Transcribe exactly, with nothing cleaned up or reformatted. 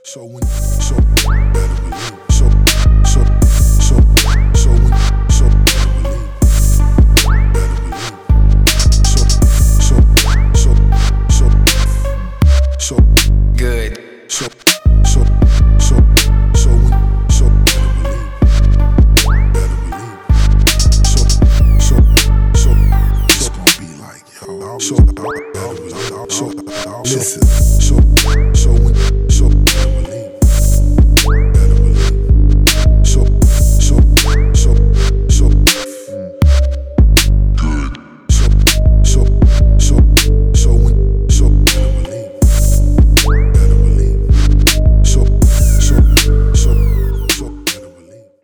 So when so better believe so so so so when so better believe better believe so so so so so good so so so so when so better believe better believe so so so it's gonna be like yo so better believe so listen so so when